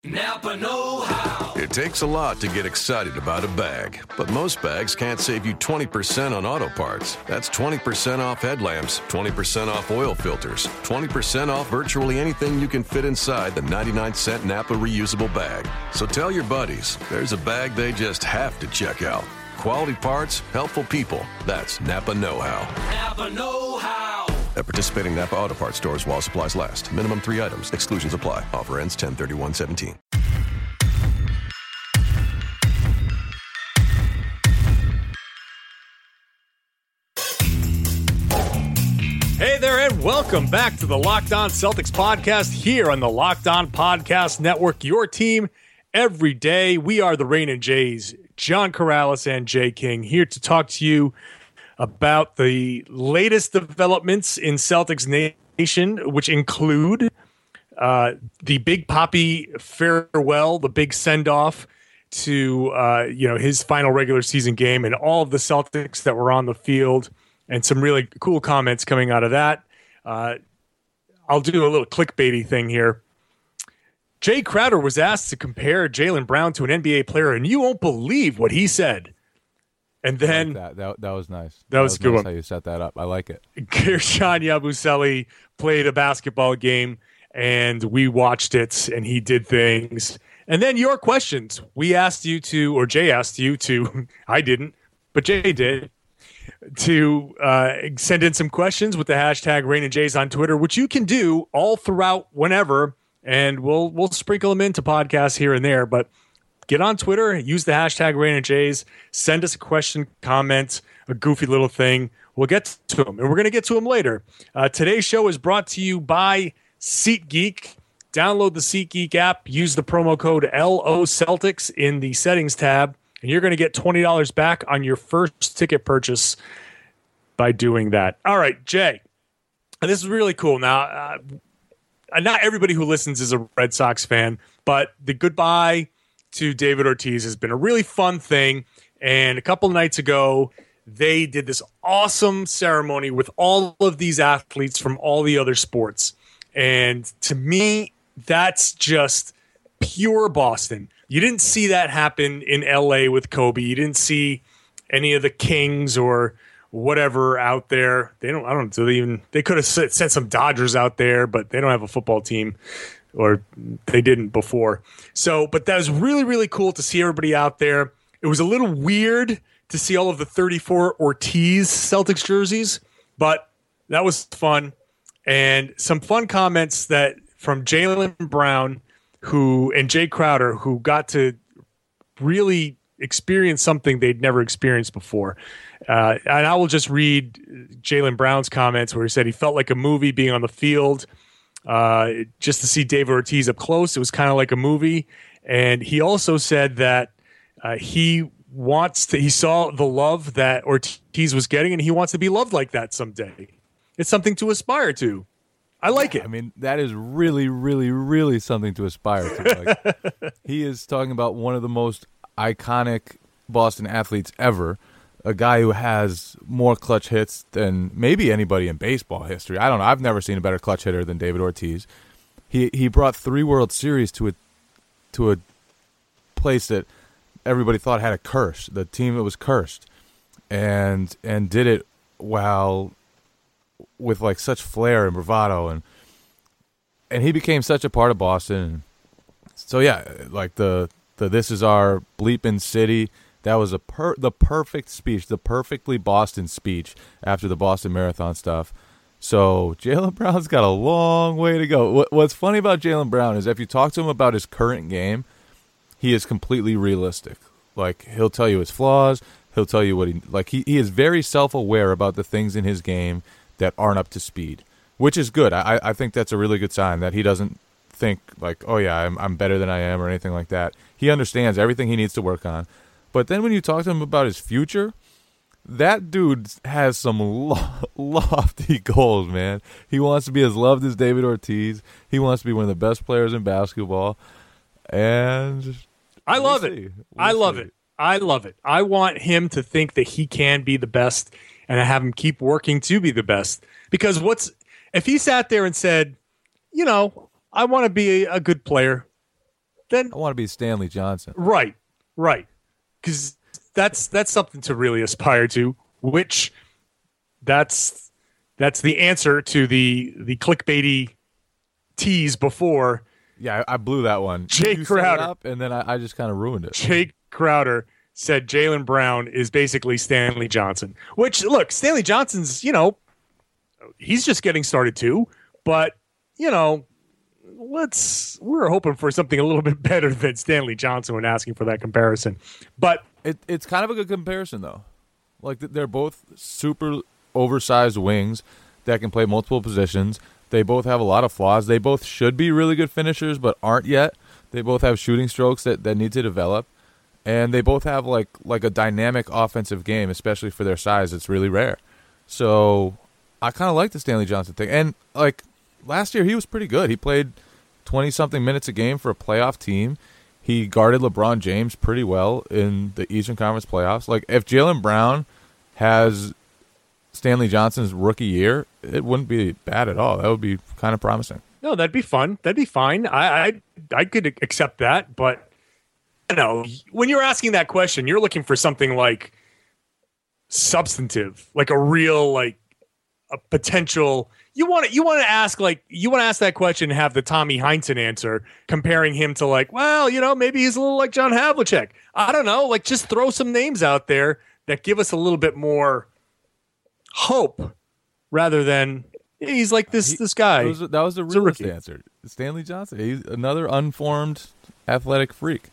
Napa know-how. It takes a lot to get excited about a bag, but most bags can't save you 20% on auto parts. That's 20% off headlamps, 20% off oil filters, 20% off virtually anything you can fit inside the 99-cent Napa reusable bag. So tell your buddies, there's a bag they just have to check out. Quality parts, helpful people. That's Napa know-how. Napa know-how. At participating Napa Auto Parts stores while supplies last. Minimum 3 items. Exclusions apply. Offer ends 10/31/17. Hey there, and welcome back to the Locked On Celtics podcast here on the Locked On Podcast Network. Your team every day. We are the Rain and Jays, John Corrales and Jay King, here to talk to you about the latest developments in Celtics Nation, which include the Big Poppy farewell, the big send-off to his final regular season game, and all of the Celtics that were on the field, and some really cool comments coming out of that. I'll do a little clickbaity thing here. Jay Crowder was asked to compare Jaylen Brown to an NBA player, and you won't believe what he said. And then that was nice. That was a good nice one. How you set that up. I like it. Guerschon Yabusele played a basketball game, and we watched it, and he did things. And then your questions. We asked you to, or Jay asked you to, I didn't, but Jay did, to send in some questions with the hashtag Rain and Jays on Twitter, which you can do all throughout whenever, and we'll sprinkle them into podcasts here and there, but get on Twitter, use the hashtag Rain and Jays, send us a question, comment, a goofy little thing. We'll get to them, and we're going to get to them later. Today's show is brought to you by SeatGeek. Download the SeatGeek app, use the promo code LOCeltics in the settings tab, and you're going to get $20 back on your first ticket purchase by doing that. All right, Jay, and this is really cool. Now, not everybody who listens is a Red Sox fan, but the goodbye to David Ortiz has been a really fun thing. And a couple nights ago, they did this awesome ceremony with all of these athletes from all the other sports. And to me, that's just pure Boston. You didn't see that happen in LA with Kobe. You didn't see any of the Kings or whatever out there. They could have sent some Dodgers out there, but they don't have a football team. Or they didn't before. So, but that was really, really cool to see everybody out there. It was a little weird to see all of the 34 Ortiz Celtics jerseys, but that was fun. And some fun comments that from Jaylen Brown and Jay Crowder, who got to really experience something they'd never experienced before. And I will just read Jaylen Brown's comments where he said he felt like a movie being on the field. Just to see David Ortiz up close, it was kind of like a movie. And he also said that he saw the love that Ortiz was getting, and he wants to be loved like that someday. It's something to aspire to. I like it. I mean, that is really, really, really something to aspire to. Like, he is talking about one of the most iconic Boston athletes ever. A guy who has more clutch hits than maybe anybody in baseball history. I don't know. I've never seen a better clutch hitter than David Ortiz. He brought 3 World Series to a place that everybody thought had a curse. The team that was cursed, and did it while with like such flair and bravado, and he became such a part of Boston. So yeah, like the this is our bleeping city. That was the perfect speech, the perfectly Boston speech after the Boston Marathon stuff. So Jaylen Brown's got a long way to go. What's funny about Jaylen Brown is if you talk to him about his current game, he is completely realistic. Like, he'll tell you his flaws. He'll tell you what he is very self-aware about the things in his game that aren't up to speed, which is good. I think that's a really good sign that he doesn't think like, oh yeah, I'm better than I am or anything like that. He understands everything he needs to work on. But then when you talk to him about his future, that dude has some lofty goals, man. He wants to be as loved as David Ortiz. He wants to be one of the best players in basketball. And I love it. I love it. I want him to think that he can be the best, and I have him keep working to be the best. Because if he sat there and said, I want to be a good player, then I want to be Stanley Johnson. right, because that's something to really aspire to. Which that's the answer to the clickbaity tease before. Yeah, I blew that one. Jake You set it Crowder. up, and then I just kind of ruined it. Jake Crowder said Jaylen Brown is basically Stanley Johnson. Which, look, Stanley Johnson's, he's just getting started too. But, we're hoping for something a little bit better than Stanley Johnson when asking for that comparison. But It's kind of a good comparison, though. Like, they're both super oversized wings that can play multiple positions. They both have a lot of flaws. They both should be really good finishers, but aren't yet. They both have shooting strokes that need to develop. And they both have, like a dynamic offensive game, especially for their size. It's really rare. So I kind of like the Stanley Johnson thing. And, last year he was pretty good. He played 20-something minutes a game for a playoff team. He guarded LeBron James pretty well in the Eastern Conference playoffs. Like, if Jaylen Brown has Stanley Johnson's rookie year, it wouldn't be bad at all. That would be kind of promising. no, that'd be fun. That'd be fine. I could accept that. But, when you're asking that question, you're looking for something like substantive, like a real, a potential. You want to ask that question and have the Tommy Heinsohn answer, comparing him to maybe he's a little like John Havlicek. I don't know, just throw some names out there that give us a little bit more hope rather than he's like this guy. That was the realest answer. Stanley Johnson. He's another unformed athletic freak.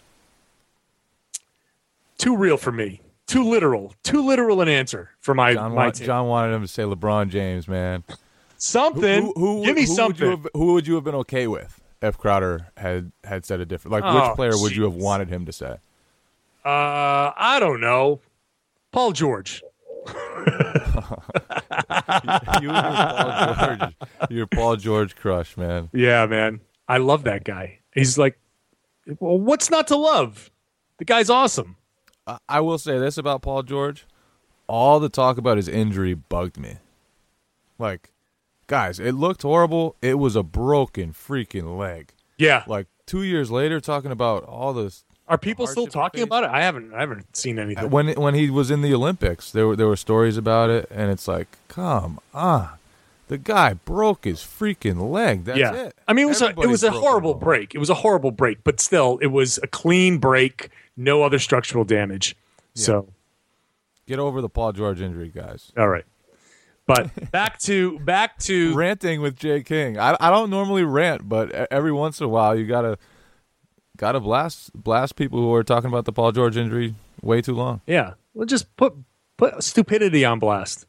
Too real for me. Too literal an answer for my team. John wanted him to say LeBron James, man. Something. Give me something. Who would you have been okay with if Crowder had said a different? Which player would you have wanted him to say? I don't know. Paul George. You're Paul George crush, man. Yeah, man. I love that guy. He's like, well, what's not to love? The guy's awesome. I will say this about Paul George. All the talk about his injury bugged me. Guys, it looked horrible. It was a broken freaking leg. Yeah. 2 years later, talking about all this. Are people still talking about it? I haven't seen anything. When he was in the Olympics, there were stories about it, and it's like, come on. The guy broke his freaking leg. That's it. I mean, it was a horrible break. It was a horrible break, but still, it was a clean break, no other structural damage. Yeah. So, get over the Paul George injury, guys. All right. But back to ranting with Jay King. I don't normally rant, but every once in a while you gotta blast people who are talking about the Paul George injury way too long. Yeah, well, just put stupidity on blast.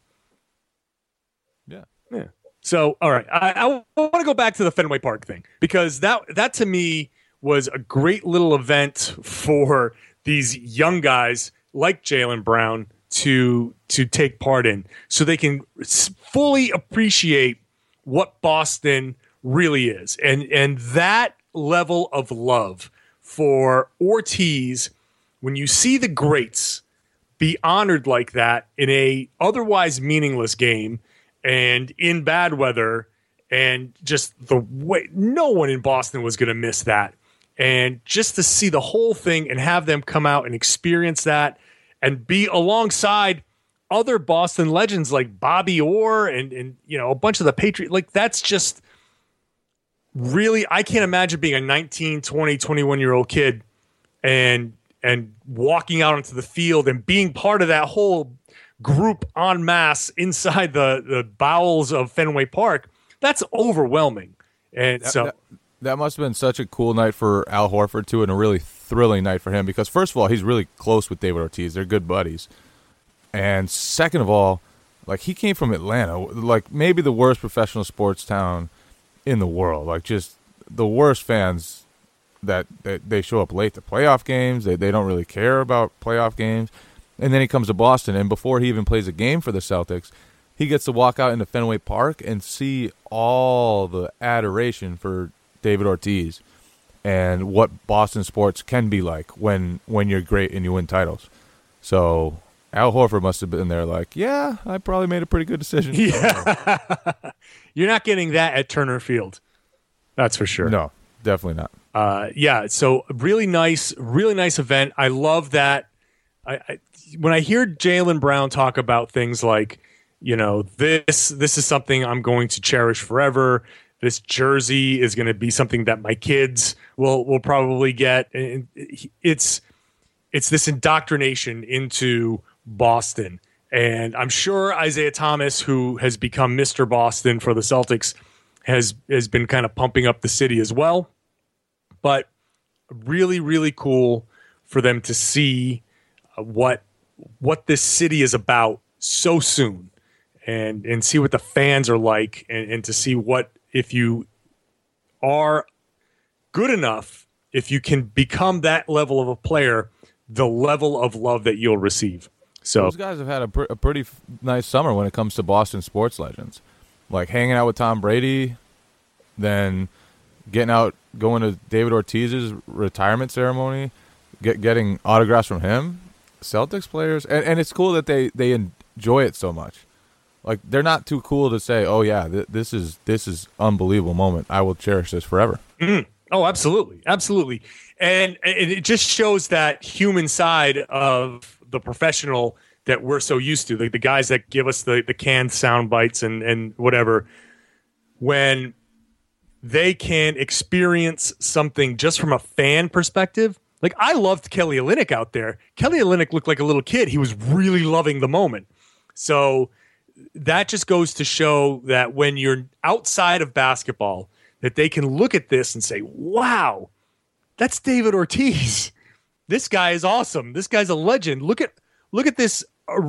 Yeah. So, all right, I want to go back to the Fenway Park thing, because that to me was a great little event for these young guys like Jaylen Brown to take part in, so they can fully appreciate what Boston really is, and that level of love for Ortiz. When you see the greats be honored like that in a otherwise meaningless game and in bad weather, and just the way no one in Boston was going to miss that, and just to see the whole thing and have them come out and experience that and be alongside other Boston legends like Bobby Orr and a bunch of the Patriots. That's just really, I can't imagine being a 19, 20, 21-year-old kid and walking out onto the field and being part of that whole group en masse inside the bowels of Fenway Park. That's overwhelming. And that must have been such a cool night for Al Horford too, and a really thrilling night for him, because first of all, he's really close with David Ortiz. They're good buddies. And second of all, he came from Atlanta, maybe the worst professional sports town in the world. Just the worst fans that they show up late to playoff games. They don't really care about playoff games. And then he comes to Boston, and before he even plays a game for the Celtics, he gets to walk out into Fenway Park and see all the adoration for David Ortiz and what Boston sports can be like when you're great and you win titles. So Al Horford must have been there yeah, I probably made a pretty good decision. Yeah. You're not getting that at Turner Field. That's for sure. No. Definitely not. Yeah, so really nice event. I love that. When I hear Jaylen Brown talk about things like, this is something I'm going to cherish forever. This jersey is going to be something that my kids will probably get. And it's this indoctrination into Boston. And I'm sure Isaiah Thomas, who has become Mr. Boston for the Celtics, has been kind of pumping up the city as well. But really, really cool for them to see what this city is about so soon, and see what the fans are like, and to see what, if you are good enough, if you can become that level of a player, the level of love that you'll receive. So those guys have had a pretty nice summer when it comes to Boston sports legends, like hanging out with Tom Brady, then getting out, going to David Ortiz's retirement ceremony, getting autographs from him. Celtics players, and it's cool that they enjoy it so much. Like, they're not too cool to say, "Oh yeah, this is unbelievable moment. I will cherish this forever." Mm-hmm. Oh, absolutely, absolutely, and it just shows that human side of the professional that we're so used to, like the guys that give us the canned sound bites and whatever. When they can experience something just from a fan perspective. Like, I loved Kelly Olynyk out there. Kelly Olynyk looked like a little kid. He was really loving the moment. So that just goes to show that when you're outside of basketball, that they can look at this and say, wow, that's David Ortiz. This guy is awesome. This guy's a legend. Look at this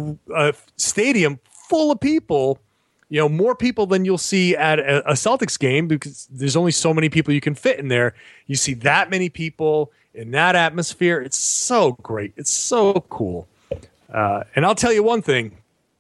stadium full of people, more people than you'll see at a Celtics game, because there's only so many people you can fit in there. You see that many people in that atmosphere. It's so great. It's so cool. And I'll tell you one thing.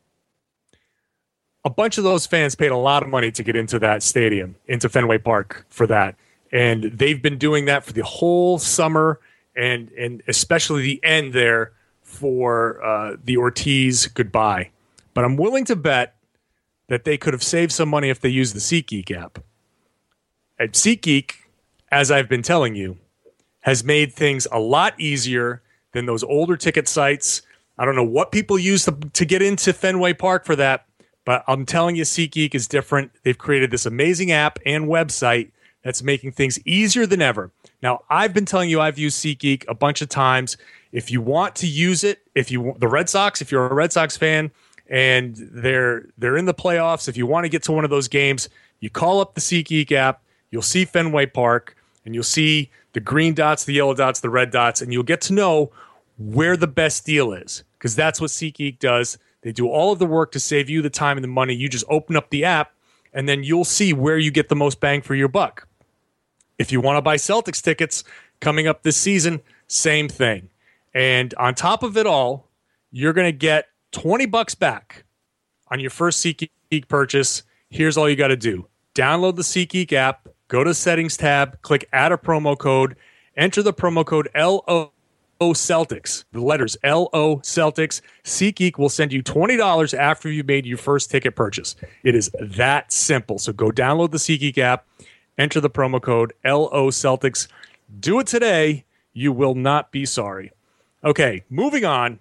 A bunch of those fans paid a lot of money to get into that stadium, into Fenway Park for that. And they've been doing that for the whole summer, and especially the end there for the Ortiz goodbye. But I'm willing to bet that they could have saved some money if they used the SeatGeek app. And SeatGeek, as I've been telling you, has made things a lot easier than those older ticket sites. I don't know what people use to get into Fenway Park for that, but I'm telling you, SeatGeek is different. They've created this amazing app and website that's making things easier than ever. Now, I've been telling you I've used SeatGeek a bunch of times. If you want to use it, if you're a Red Sox fan and they're in the playoffs, if you want to get to one of those games, you call up the SeatGeek app, you'll see Fenway Park, and you'll see the green dots, the yellow dots, the red dots, and you'll get to know where the best deal is, because that's what SeatGeek does. They do all of the work to save you the time and the money. You just open up the app, and then you'll see where you get the most bang for your buck. If you want to buy Celtics tickets coming up this season, same thing. And on top of it all, you're going to get $20 back on your first SeatGeek purchase. Here's all you got to do. Download the SeatGeek app, go to the settings tab, click add a promo code, enter the promo code LO Celtics, the letters LO Celtics. SeatGeek will send you $20 after you made your first ticket purchase. It is that simple. So go download the SeatGeek app, enter the promo code LO Celtics. Do it today. You will not be sorry. Okay, moving on.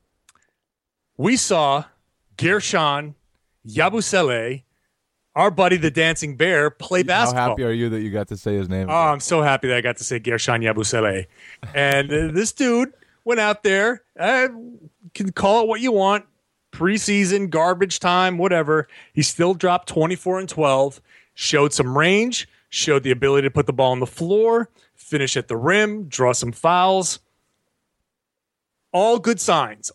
We saw Gershon Yabusele, our buddy the Dancing Bear, play basketball. How happy are you that you got to say his name? Oh, I'm so happy that I got to say Gershon Yabusele. And this dude went out there, can call it what you want, preseason, garbage time, whatever. He still dropped 24 and 12, showed some range, showed the ability to put the ball on the floor, finish at the rim, draw some fouls. All good signs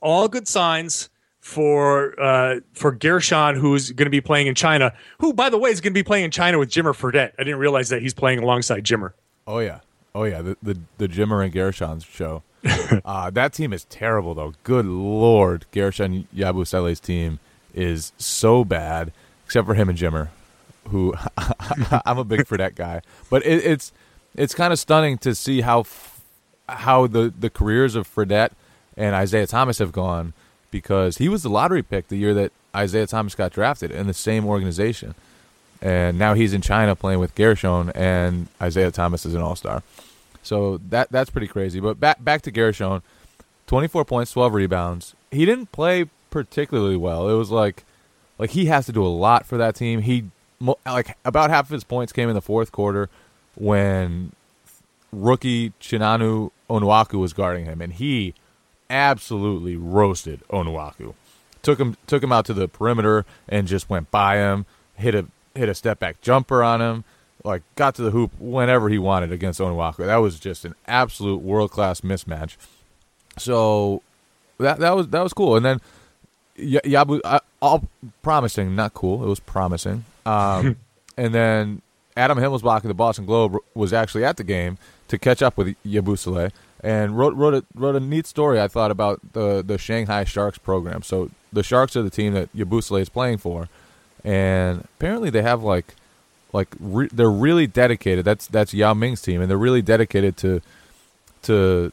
for Gershon, who's going to be playing in China, who, by the way, is going to be playing in China with Jimmer Fredette. I didn't realize that he's playing alongside Jimmer. Oh, yeah. The Jimmer and Gershon show. That team is terrible, though. Good Lord. Gershon Yabusele's team is so bad, except for him and Jimmer, who I'm a big Fredette guy. But it's kind of stunning to see how the careers of Fredette and Isaiah Thomas have gone, because he was the lottery pick the year that Isaiah Thomas got drafted in the same organization. and now he's in China playing with Gershon, and Isaiah Thomas is an all-star. So that's pretty crazy. But back to Gershon, 24 points, 12 rebounds. He didn't play particularly well. It was like he has to do a lot for that team. About half of his points came in the fourth quarter when rookie Chinanu Onuaku was guarding him, and he absolutely roasted Onuaku. Took him out to the perimeter and just went by him. Hit a step back jumper on him. Like, got to the hoop whenever he wanted against Onuaku. That was just an absolute world class mismatch. So that was cool. And then Yabu, all promising, not cool. It was promising. And then Adam Himmelsbach of the Boston Globe was actually at the game to catch up with Yabusele and wrote a neat story, I thought, about the Shanghai Sharks program. So the Sharks are the team that Yabusele is playing for, and apparently they have they're really dedicated. That's Yao Ming's team, and they're really dedicated to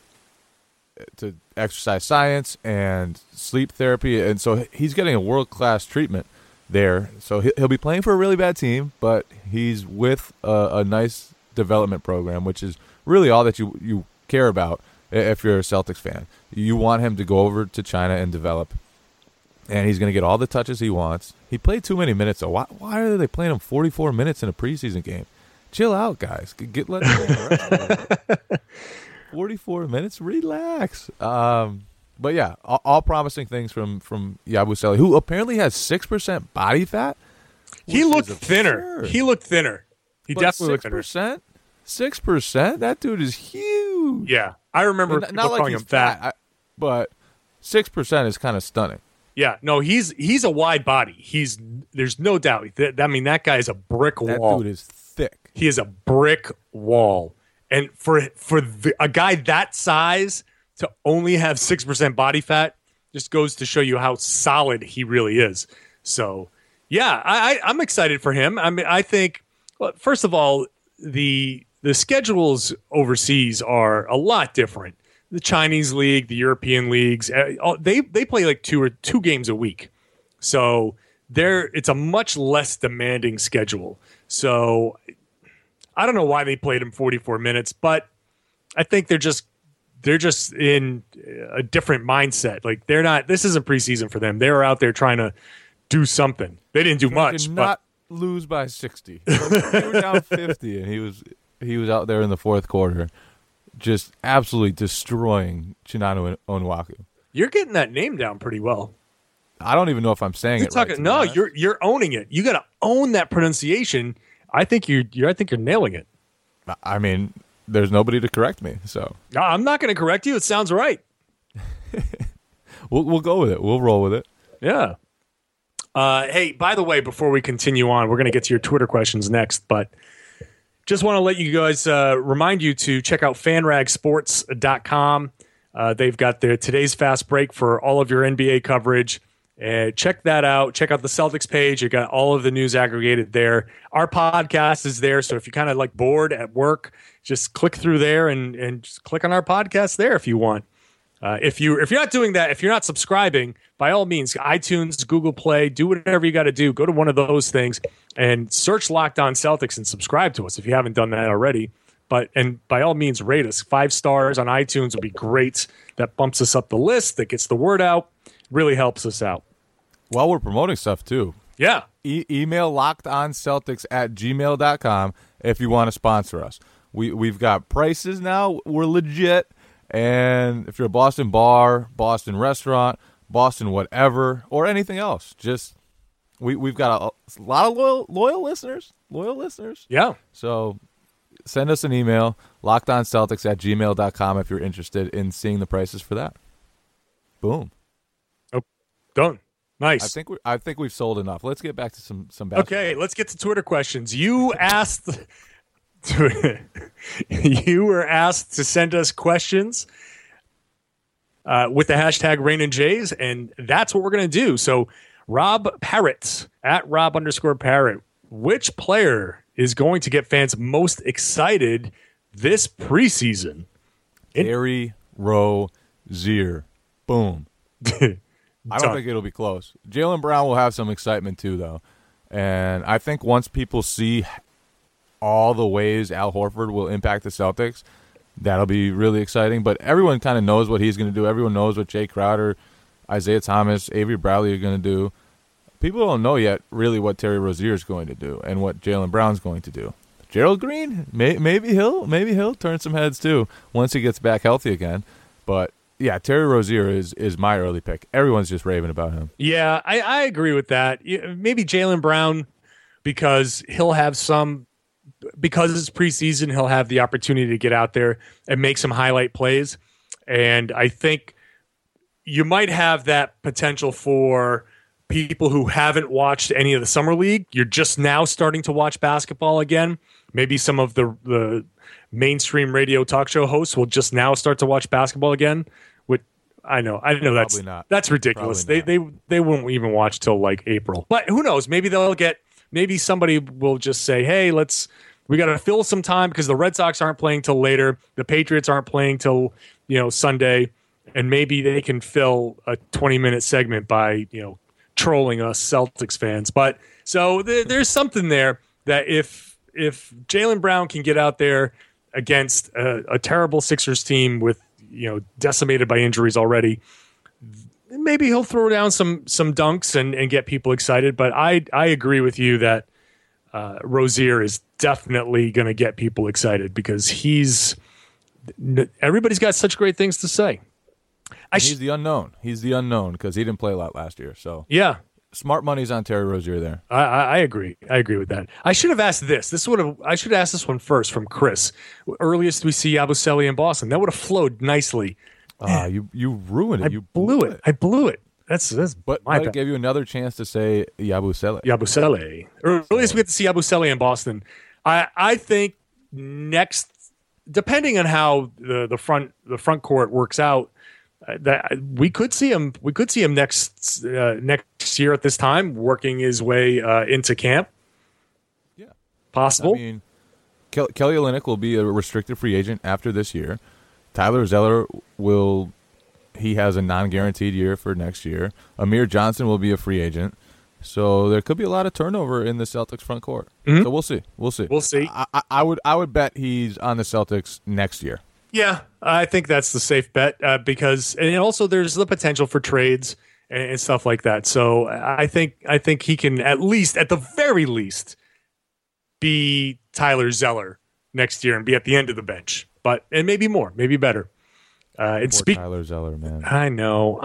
exercise science and sleep therapy, and so he's getting a world-class treatment there. So he'll be playing for a really bad team, but he's with a nice development program, which is really all that you care about if you're a Celtics fan. You want him to go over to China and develop, and he's going to get all the touches he wants. He played too many minutes, so why are they playing him 44 minutes in a preseason game? Chill out, guys. Let him rest. 44 minutes, relax. But yeah, all promising things from Yabusele, who apparently has 6% body fat. He looked thinner. He definitely looked thinner. 6%? That dude is huge. Yeah, I remember not like calling him fat, but 6% is kind of stunning. Yeah, no, he's a wide body. There's no doubt. That guy is a brick wall. That dude is thick. He is a brick wall. And for a guy that size to only have 6% body fat just goes to show you how solid he really is. So, yeah, I'm excited for him. I mean, I think, well, first of all, the schedules overseas are a lot different. The Chinese league, the European leagues, they play like two games a week. So it's a much less demanding schedule. So I don't know why they played him 44 minutes, but I think they're just in a different mindset. Like, this isn't preseason for them. They were out there trying to do something. They didn't do much. Not lose by 60. They were down 50, and he was out there in the fourth quarter, just absolutely destroying Chinanu Onuaku. You're getting that name down pretty well. I don't even know if I'm saying it right. No, you're owning it. You got to own that pronunciation. I think you're nailing it. I mean, there's nobody to correct me, so no, I'm not going to correct you. It sounds right. We'll go with it. We'll roll with it. Yeah. Hey, by the way, before we continue on, we're going to get to your Twitter questions next, but just want to let you guys remind you to check out fanragsports.com. They've got their today's fast break for all of your NBA coverage. Check that out. Check out the Celtics page. You got all of the news aggregated there. Our podcast is there, so if you're kind of like bored at work, just click through there and just click on our podcast there if you want. If you're not doing that, if you're not subscribing, by all means, iTunes, Google Play, do whatever you got to do. Go to one of those things and search Locked On Celtics and subscribe to us if you haven't done that already. And by all means, rate us. 5 stars on iTunes would be great. That bumps us up the list. That gets the word out. Really helps us out. Well, we're promoting stuff too. Yeah. Email lockedonceltics@gmail.com if you want to sponsor us. We've got prices now. We're legit. And if you're a Boston bar, Boston restaurant, Boston whatever, or anything else, just we've got a lot of loyal listeners. Yeah. So send us an email, lockedonceltics@gmail.com if you're interested in seeing the prices for that. Boom. Oh, done. Nice. I think we've sold enough. Let's get back to some basketball. Okay, let's get to Twitter questions. You were asked to send us questions with the hashtag Rain and Jays, and that's what we're going to do. So, Rob Parrott, @Rob_Parrott, which player is going to get fans most excited this preseason? Gary Rozier. Boom. I don't think it'll be close. Jaylen Brown will have some excitement too, though. And I think once people see all the ways Al Horford will impact the Celtics, that'll be really exciting. But everyone kind of knows what he's going to do. Everyone knows what Jay Crowder, Isaiah Thomas, Avery Bradley are going to do. People don't know yet really what Terry Rozier is going to do and what Jaylen Brown's going to do. Gerald Green, maybe he'll turn some heads too once he gets back healthy again. But yeah, Terry Rozier is my early pick. Everyone's just raving about him. Yeah, I agree with that. Maybe Jaylen Brown because because it's preseason, he'll have the opportunity to get out there and make some highlight plays. And I think you might have that potential for people who haven't watched any of the summer league. You're just now starting to watch basketball again. Maybe some of the mainstream radio talk show hosts will just now start to watch basketball again. Which I know that's ridiculous. They won't even watch till like April. But who knows? Maybe somebody will just say, "Hey, we got to fill some time because the Red Sox aren't playing till later. The Patriots aren't playing till Sunday, and maybe they can fill a 20-minute segment by trolling us Celtics fans." But so there's something there that if Jaylen Brown can get out there against a terrible Sixers team with decimated by injuries already, maybe he'll throw down some dunks and get people excited. But I agree with you that Rozier is definitely going to get people excited because everybody's got such great things to say. He's the unknown. He's the unknown because he didn't play a lot last year. So yeah, smart money's on Terry Rozier there. I agree. I agree with that. I should have asked this. I should have asked this one first from Chris. Earliest we see Yabusele in Boston. That would have flowed nicely. You ruined it. You blew it. I blew it. That's but I gave you another chance to say Yabusele. Yabusele. Earliest we get to see Yabusele in Boston. I think next, depending on how the front court works out, that we could see him. We could see him next year at this time, working his way into camp. Yeah, possible. I mean, Kelly Olynyk will be a restricted free agent after this year. Tyler Zeller he has a non-guaranteed year for next year. Amir Johnson will be a free agent. So there could be a lot of turnover in the Celtics front court. Mm-hmm. So we'll see. We'll see. I would bet he's on the Celtics next year. Yeah, I think that's the safe bet because and also there's the potential for trades and stuff like that. So I think he can at the very least be Tyler Zeller next year and be at the end of the bench. And maybe more, maybe better. Tyler Zeller, man. I know.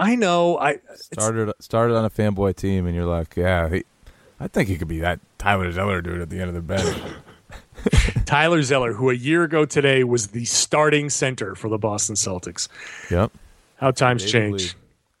Started on a fanboy team, and you're like, yeah, I think he could be that Tyler Zeller dude at the end of the bench. Tyler Zeller, who a year ago today was the starting center for the Boston Celtics. Yep. How times change.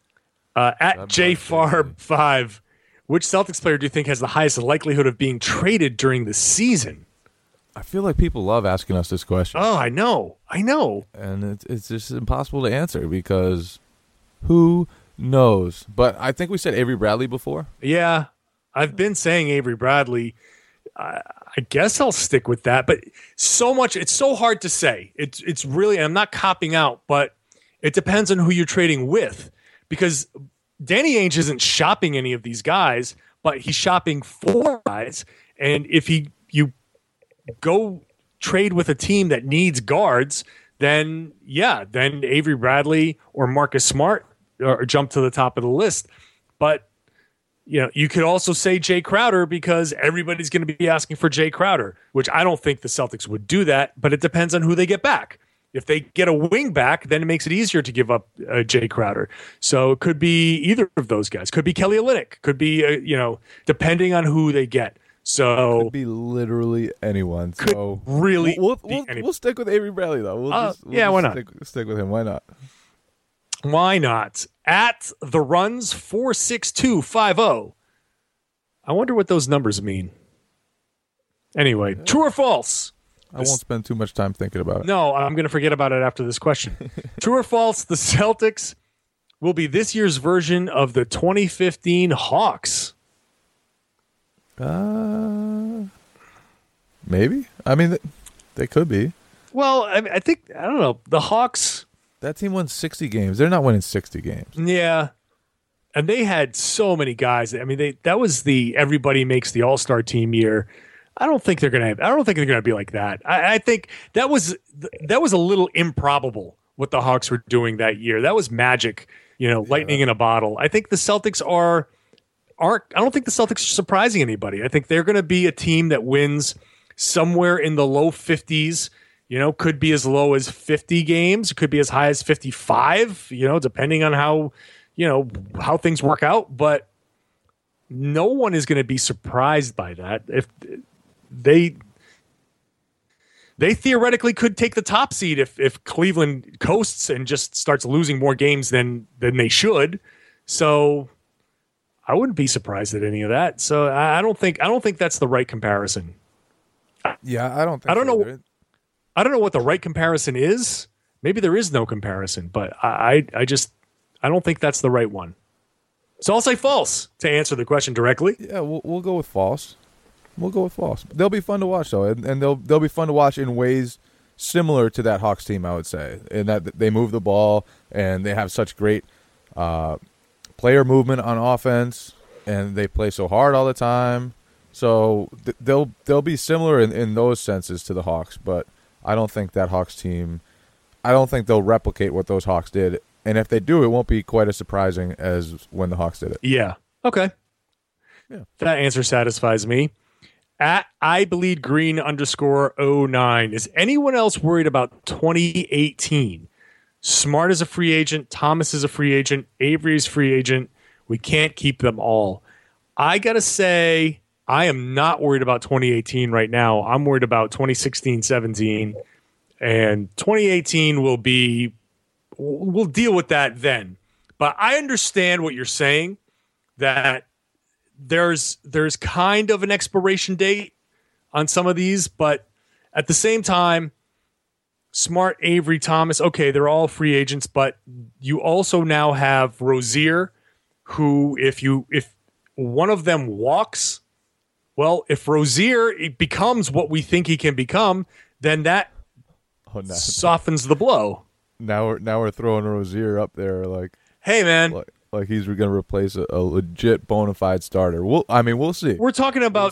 At JFarb5, which Celtics player do you think has the highest likelihood of being traded during the season? I feel like people love asking us this question. Oh, I know. And it's just impossible to answer because who knows? But I think we said Avery Bradley before. Yeah, I've been saying Avery Bradley. I guess I'll stick with that. But it's so hard to say. It's really, I'm not copping out, but it depends on who you're trading with because Danny Ainge isn't shopping any of these guys, but he's shopping for guys. And if you go trade with a team that needs guards, then Avery Bradley or Marcus Smart jump to the top of the list. But you could also say Jay Crowder because everybody's going to be asking for Jay Crowder, which I don't think the Celtics would do that, but it depends on who they get back. If they get a wing back, then it makes it easier to give up Jay Crowder. So it could be either of those guys. Could be Kelly Olynyk. Could be, depending on who they get. So could be literally anyone. So really, we'll stick with Avery Bradley though. Why not? Stick with him. Why not? Why not? At the runs 46250. I wonder what those numbers mean. Anyway, true or false? I won't spend too much time thinking about it. No, I'm going to forget about it after this question. True or false? The Celtics will be this year's version of the 2015 Hawks. Maybe. I mean, they could be. Well, I don't know. The Hawks. That team won 60 games. They're not winning 60 games. Yeah. And they had so many guys. I mean, that was the everybody makes the All-Star team year. I don't think they're gonna be like that. I think that was a little improbable what the Hawks were doing that year. That was magic, lightning in a bottle. I think the Celtics aren't. I don't think the Celtics are surprising anybody. I think they're going to be a team that wins somewhere in the low 50s. Could be as low as 50 games. It could be as high as 55. Depending on how things work out. But no one is going to be surprised by that. If they theoretically could take the top seed if Cleveland coasts and just starts losing more games than they should. So I wouldn't be surprised at any of that. So I don't think that's the right comparison. Yeah, I don't know. I don't know what the right comparison is. Maybe there is no comparison, but I don't think that's the right one. So I'll say false to answer the question directly. Yeah, we'll go with false. We'll go with false. They'll be fun to watch though, and they'll be fun to watch in ways similar to that Hawks team, I would say, in that they move the ball and they have such great player movement on offense, and they play so hard all the time. So they'll be similar in those senses to the Hawks, but I don't think that Hawks team. I don't think they'll replicate what those Hawks did, and if they do, it won't be quite as surprising as when the Hawks did it. Yeah. Okay. Yeah. That answer satisfies me. At I bleed green _09. Is anyone else worried about 2018? Smart is a free agent. Thomas is a free agent. Avery is free agent. We can't keep them all. I got to say, I am not worried about 2018 right now. I'm worried about 2016-17. And 2018 we'll deal with that then. But I understand what you're saying, that there's kind of an expiration date on some of these, but at the same time, Smart, Avery, Thomas, okay, they're all free agents, but you also now have Rozier, who if one of them walks, well, if Rozier becomes what we think he can become, then that softens the blow. Now we're throwing Rozier up there like, hey man, like he's going to replace a legit bona fide starter. We'll see. We're talking about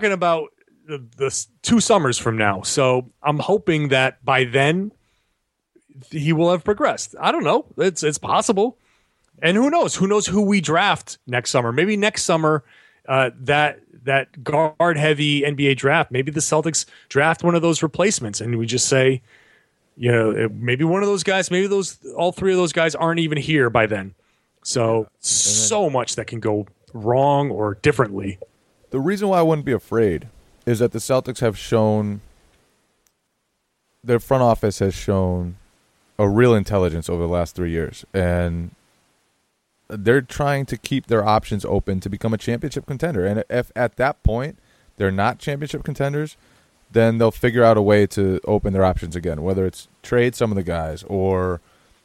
the 2 summers from now. So I'm hoping that by then he will have progressed. I don't know. It's possible. And who knows? Who knows who we draft next summer? Maybe next summer, that guard heavy NBA draft, maybe the Celtics draft one of those replacements and we just say, maybe one of those guys, maybe all 3 of those guys aren't even here by then. So much that can go wrong or differently. The reason why I wouldn't be afraid is that the Celtics have shown, their front office has shown a real intelligence over the last 3 years. And they're trying to keep their options open to become a championship contender. And if at that point they're not championship contenders, then they'll figure out a way to open their options again, whether it's trade some of the guys or,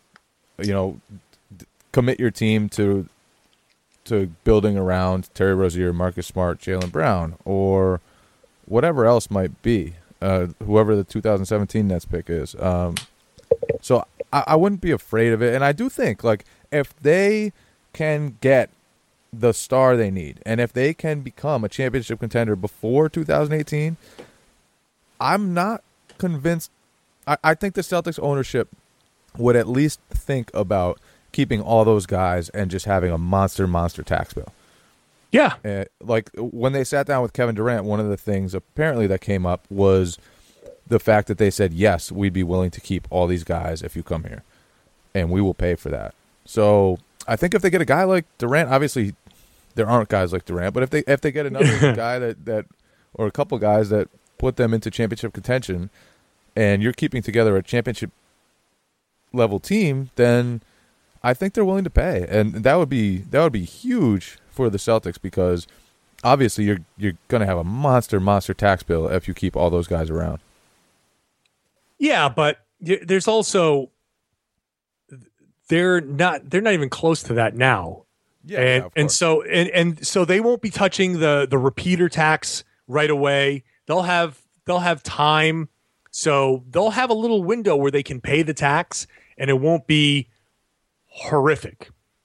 commit your team to building around Terry Rozier, Marcus Smart, Jaylen Brown, or whatever else might be, whoever the 2017 Nets pick is. So I wouldn't be afraid of it. And I do think, like, if they can get the star they need, and if they can become a championship contender before 2018, I'm not convinced. I think the Celtics ownership would at least think about keeping all those guys and just having a monster tax bill. Yeah. Like when they sat down with Kevin Durant, one of the things apparently that came up was the fact that they said, yes, we'd be willing to keep all these guys if you come here, and we will pay for that. So I think if they get a guy like Durant, obviously there aren't guys like Durant, but if they get another guy that or a couple guys that put them into championship contention, and you're keeping together a championship level team, then I think they're willing to pay, and that would be huge for the Celtics because obviously you're going to have a monster tax bill if you keep all those guys around. Yeah, but there's also they're not even close to that now. Yeah, and so they won't be touching the repeater tax right away. They'll have time, so they'll have a little window where they can pay the tax, and it won't be horrific.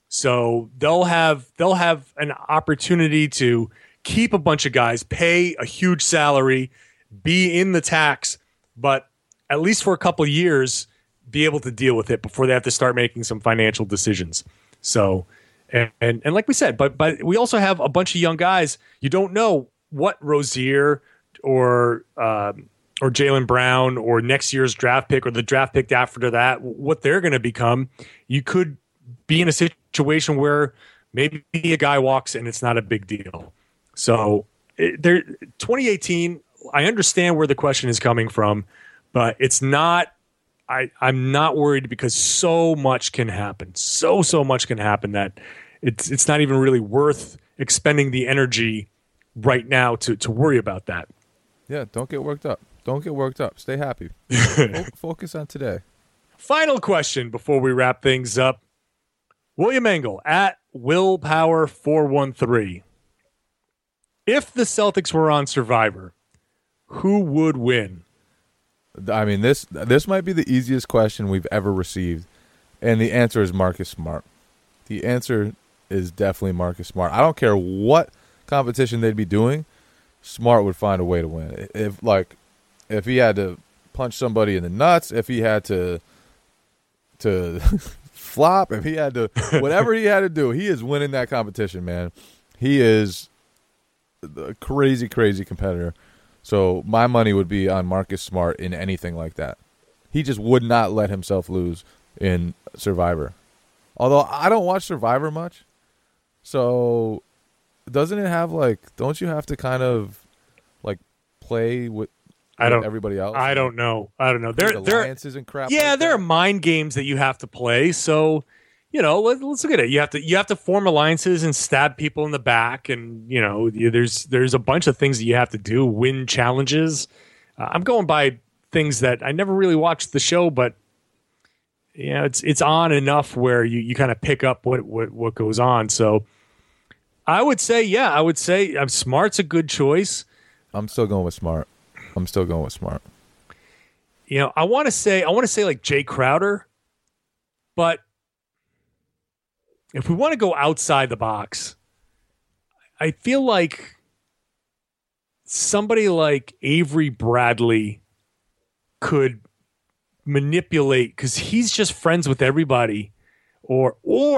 So they'll have an opportunity to keep a bunch of guys, pay a huge salary, be in the tax, but at least for a couple of years, be able to deal with it before they have to start making some financial decisions. So, and like we said, but we also have a bunch of young guys. You don't know what Rozier or Jaylen Brown or next year's draft pick or the draft pick after that, what they're going to become. You could be in a situation where maybe a guy walks and it's not a big deal. So 2018, I understand where the question is coming from, but it's not. I'm not worried because so much can happen. So much can happen that it's not even really worth expending the energy right now to worry about that. Yeah, don't get worked up. Don't get worked up. Stay happy. Focus on today. Final question before we wrap things up. William Engel at Willpower413. If the Celtics were on Survivor, who would win? I mean, this might be the easiest question we've ever received, and the answer is Marcus Smart. The answer is definitely Marcus Smart. I don't care what competition they'd be doing, Smart would find a way to win. If he had to punch somebody in the nuts, if he had to flop, if he had to whatever he had to do, he is winning that competition, man. He is a crazy competitor. So my money would be on Marcus Smart in anything like that. He just would not let himself lose in Survivor. Although I don't watch Survivor much, so doesn't it have don't you have to kind of play with everybody else? I don't know. There alliances and crap. Yeah, there are mind games that you have to play. So let's look at it. You have to form alliances and stab people in the back, and there's a bunch of things that you have to do. Win challenges. I'm going by things that I never really watched the show, but it's on enough where you kind of pick up what goes on. So I would say Smart's a good choice. I'm still going with Smart. I want to say like Jay Crowder, but if we want to go outside the box, I feel like somebody like Avery Bradley could manipulate because he's just friends with everybody, but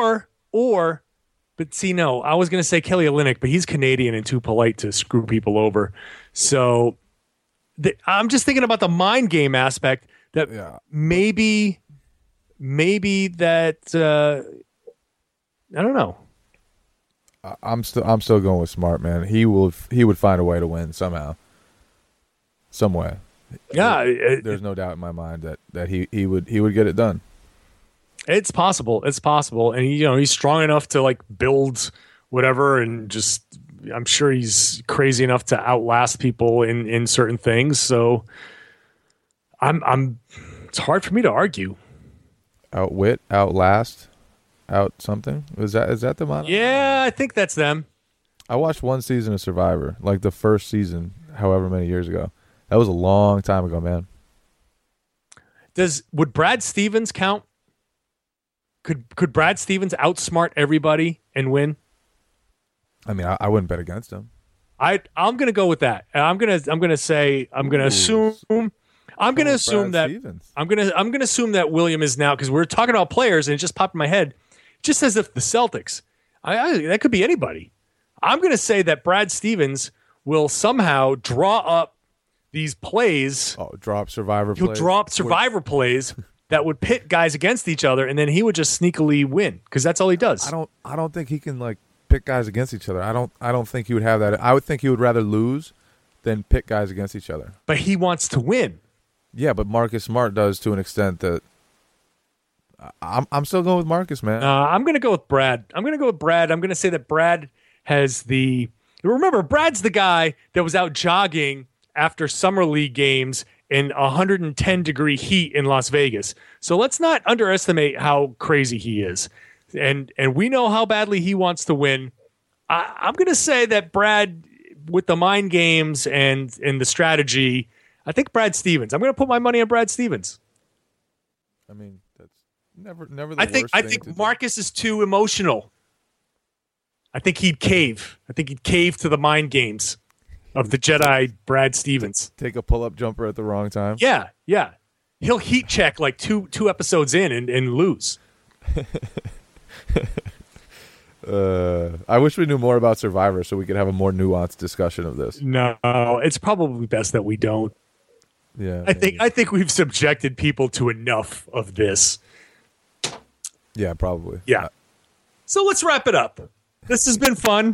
see, no, I was going to say Kelly Olynyk, but he's Canadian and too polite to screw people over. So I'm just thinking about the mind game aspect that maybe that. I don't know. I'm still going with Smart, man. He would find a way to win somehow, some way. Yeah, there's no doubt in my mind that he would get it done. It's possible, and he's strong enough to build whatever, and just I'm sure he's crazy enough to outlast people in certain things. So it's hard for me to argue. Outwit, outlast. Out something? Is that the motto? Yeah, I think that's them. I watched one season of Survivor, the first season, however many years ago. That was a long time ago, man. Would Brad Stevens count? Could Brad Stevens outsmart everybody and win? I mean, I wouldn't bet against him. I'm going to go with that. I'm going to assume that William is now, because we're talking about players and it just popped in my head. Just as if the Celtics, that could be anybody. I'm going to say that Brad Stevens will somehow draw up these plays. Oh, draw up Survivor plays. He'll draw up Survivor plays that would pit guys against each other, and then he would just sneakily win because that's all he does. I don't think he can pit guys against each other. I don't think he would have that. I would think he would rather lose than pit guys against each other. But he wants to win. Yeah, but Marcus Smart does to an extent that I'm still going with Marcus, man. I'm going to go with Brad. I'm going to say that Brad has remember, Brad's the guy that was out jogging after Summer League games in 110-degree heat in Las Vegas. So let's not underestimate how crazy he is. And we know how badly he wants to win. I'm going to say that Brad, with the mind games and the strategy, I think Brad Stevens. I'm going to put my money on Brad Stevens. I mean, Never the I think worst thing to do. Marcus is too emotional. I think he'd cave. I think he'd cave to the mind games of the Jedi Brad Stevens. Take a pull-up jumper at the wrong time. Yeah. He'll heat check like two episodes in and lose. I wish we knew more about Survivor so we could have a more nuanced discussion of this. No, it's probably best that we don't. Yeah, I think we've subjected people to enough of this. yeah, probably. Yeah. So let's wrap it up. This has been fun.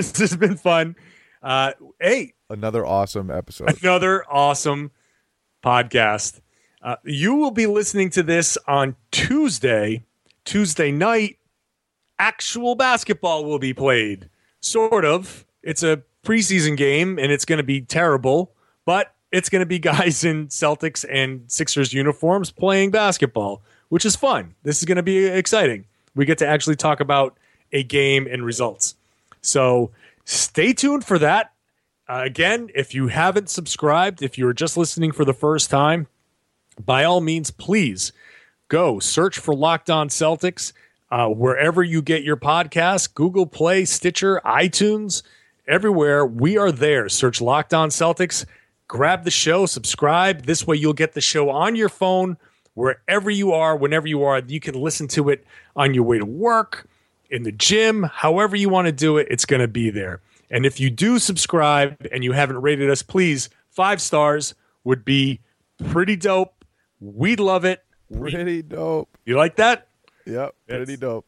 Hey, Another awesome episode. another awesome podcast. You will be listening to this on Tuesday night. Actual basketball will be played. Sort of. It's a preseason game, and it's going to be terrible, but it's going to be guys in Celtics and Sixers uniforms playing basketball, which is fun. This is going to be exciting. We get to actually talk about a game and results. So stay tuned for that. Again, if you haven't subscribed, if you're just listening for the first time, by all means, please go search for Locked On Celtics wherever you get your podcasts, Google Play, Stitcher, iTunes, everywhere. We are there. Search Locked On Celtics. Grab the show, subscribe. This way you'll get the show on your phone wherever you are, whenever you are. You can listen to it on your way to work, in the gym, however you want to do it, it's going to be there. And if you do subscribe and you haven't rated us, please, 5 stars would be pretty dope. We'd love it. Pretty dope. You like that? Yep, pretty dope.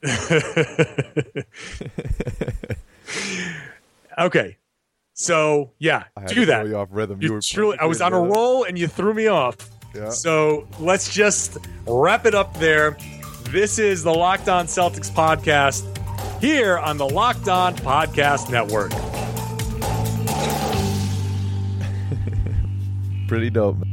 Okay. So, yeah, I had do to that. throw you off rhythm. You You were truly, I was on a perfectly roll and you threw me off. Yeah. So let's just wrap it up there. This is the Locked On Celtics podcast here on the Locked On Podcast Network. Pretty dope, man.